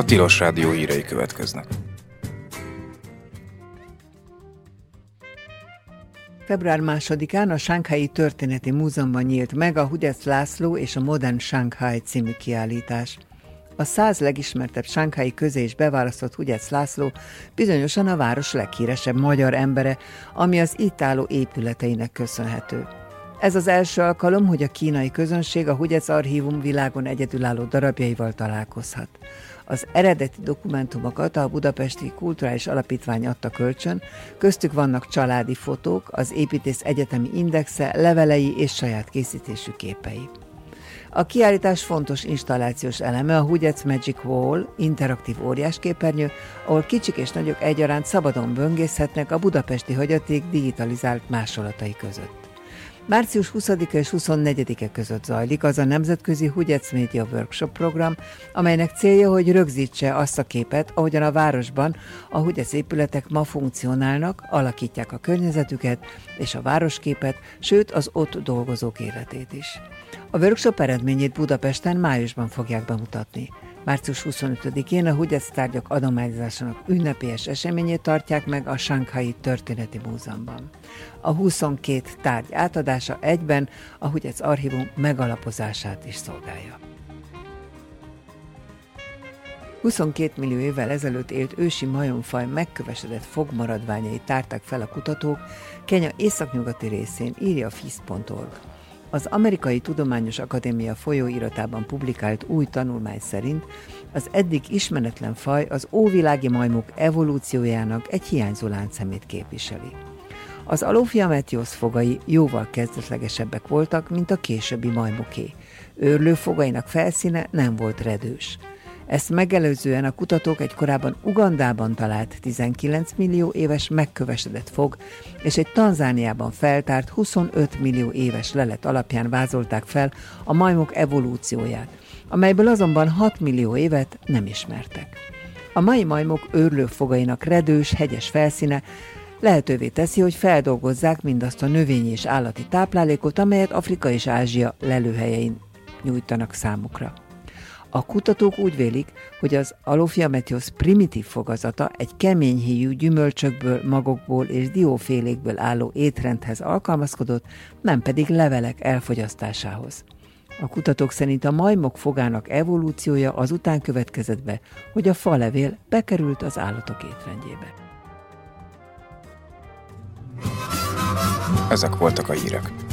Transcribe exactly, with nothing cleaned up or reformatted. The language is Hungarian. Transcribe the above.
Tilos Rádió hírei következnek. február másodikán a Shanghai Történeti Múzeumban nyílt meg a Hugyec László és a Modern Shanghai című kiállítás. A száz legismertebb shanghai közé is beválasztott Hugyec László bizonyosan a város leghíresebb magyar embere, ami az itt álló épületeinek köszönhető. Ez az első alkalom, hogy a kínai közönség a Hugyec Archívum világon egyedülálló darabjaival találkozhat. Az eredeti dokumentumokat a Budapesti Kulturális Alapítvány adta kölcsön, köztük vannak családi fotók, az építész egyetemi indexe, levelei és saját készítésű képei. A kiállítás fontos installációs eleme a Hugyec Magic Wall, interaktív óriásképernyő, ahol kicsik és nagyok egyaránt szabadon böngészhetnek a budapesti hagyaték digitalizált másolatai között. március huszadika és huszonnegyedike között zajlik az a Nemzetközi Hugyec Media Workshop program, amelynek célja, hogy rögzítse azt a képet, ahogyan a városban a Hugyec épületek ma funkcionálnak, alakítják a környezetüket és a városképet, sőt az ott dolgozók életét is. A workshop eredményét Budapesten májusban fogják bemutatni. március huszonötödikén a Hugyec tárgyak adományozásának ünnepélyes eseményét tartják meg a Shanghai Történeti Múzeumban. A huszonkét tárgy átadása egyben a Hugyec Archívum megalapozását is szolgálja. huszonkét millió évvel ezelőtt élt ősi majomfaj megkövesedett fogmaradványait tárták fel a kutatók Kenya északnyugati részén, írja a F I S pont org. Az Amerikai Tudományos Akadémia folyóiratában publikált új tanulmány szerint az eddig ismeretlen faj az óvilági majmok evolúciójának egy hiányzó láncszemét képviseli. Az Alophiametios fogai jóval kezdetlegesebbek voltak, mint a későbbi majmoké. Őrlő fogainak felszíne nem volt redős. Ezt megelőzően a kutatók egy korábban Ugandában talált tizenkilenc millió éves megkövesedett fog és egy Tanzániában feltárt huszonöt millió éves lelet alapján vázolták fel a majmok evolúcióját, amelyből azonban hat millió évet nem ismertek. A mai majmok őrlő fogainak redős, hegyes felszíne lehetővé teszi, hogy feldolgozzák mindazt a növényi és állati táplálékot, amelyet Afrika és Ázsia lelőhelyein nyújtanak számukra. A kutatók úgy vélik, hogy az Alophiametios primitív fogazata egy kemény híjú gyümölcsökből, magokból és diófélékből álló étrendhez alkalmazkodott, nem pedig levelek elfogyasztásához. A kutatók szerint a majmok fogának evolúciója azután következett be, hogy a falevél bekerült az állatok étrendjébe. Ezek voltak a hírek.